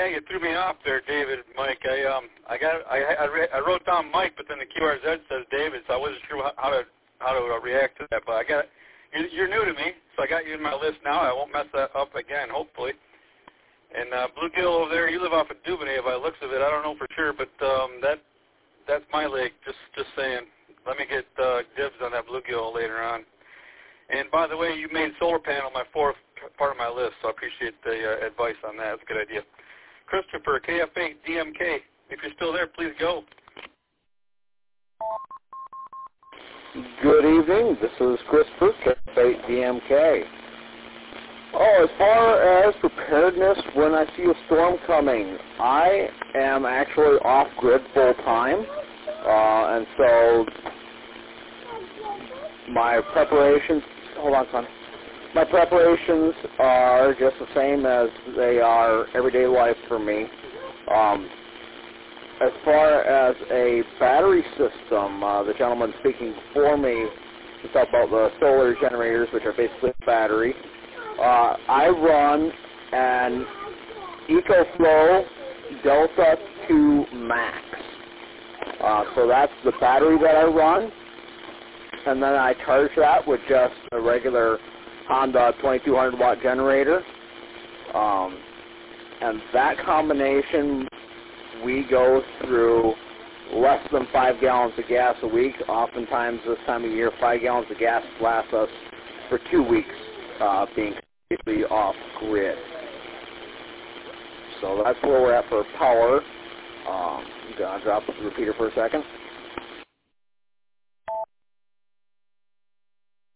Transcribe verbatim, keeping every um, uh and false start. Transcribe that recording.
you threw me off there, David, Mike. I um, I got, I, I, re- I wrote down Mike, but then the Q R Z says David, so I wasn't sure how to, how to uh, react to that. But I got, you're, you're new to me, so I got you in my list now. I won't mess that up again, hopefully. And uh, Bluegill over there, you live off of Duvernay by the looks of it. I don't know for sure, but um, that, that's my lake. Just, just saying. Let me get uh, dibs on that bluegill later on. And by the way, you made solar panel my fourth part of my list, so I appreciate the uh, advice on that. It's a good idea. Christopher, K F eight D M K, if you're still there, please go. Good evening. This is Christopher, K F eight D M K. Oh, as far as preparedness when I see a storm coming, I am actually off-grid full-time, uh, and so my preparations, hold on, son. My preparations are just the same as they are everyday life for me. Um, as far as a battery system, uh, the gentleman speaking before me talked about the solar generators, which are basically a battery. Uh, I run an EcoFlow Delta two Max. Uh, so that's the battery that I run. And then I charge that with just a regular Honda twenty-two hundred watt generator. Um, and that combination, we go through less than five gallons of gas a week. Oftentimes this time of year, five gallons of gas lasts us for two weeks uh, being completely off-grid. So that's where we're at for power. Um, I'm going to drop the repeater for a second.